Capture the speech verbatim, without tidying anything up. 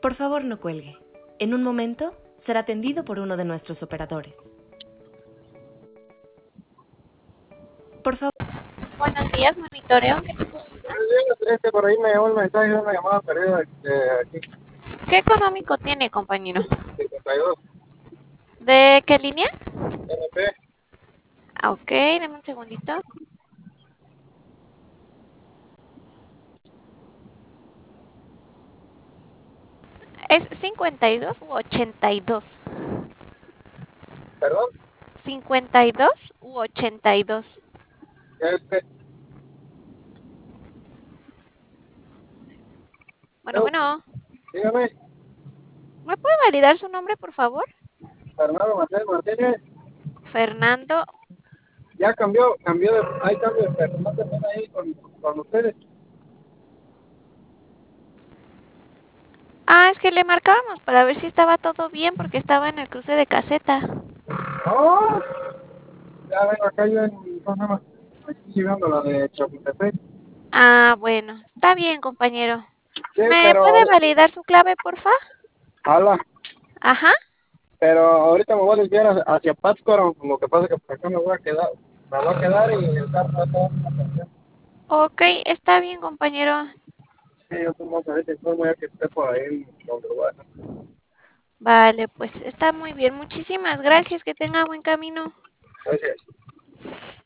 Por favor, no cuelgue. En un momento será atendido por uno de nuestros operadores. Por favor. Buenos días, monitoreo. ¿Qué te puedo ayudar? Este, por ahí me llegó el mensaje de una llamada perdida de aquí, ¿Qué económico tiene, compañero? cincuenta y dos, ¿De qué línea? N P. Ah, ok, deme un segundito. ¿Es cincuenta y dos u ochenta y dos? Perdón, ¿cincuenta y dos u ochenta y dos? este, Bueno, yo, bueno. dígame, ¿Me puede validar su nombre, por favor? Fernando Martínez Martínez, Fernando. ya cambió, cambió de, hay cambio de personal también ahí con, con ustedes. Ah, es que le marcábamos para ver si estaba todo bien porque estaba en el cruce de caseta. ¡Oh! Ya vengo acá yo en, ¿cómo se llama? Aquí llegando a la de Chapultepec. Ah, bueno. Está bien, compañero. Sí, ¿Me pero, puede validar su clave, porfa? habla, Ajá. pero ahorita me voy a desviar hacia, hacia Pátzcuaro, lo que pasa es que por acá me voy a quedar, me voy a quedar y el carro va a estar en la canción. Ok, está bien, compañero. Sí, yo tomo ahorita informo ya que esté por ahí donde lo voy a dejar. Vale, pues está muy bien. Muchísimas gracias. Que tenga buen camino. Gracias.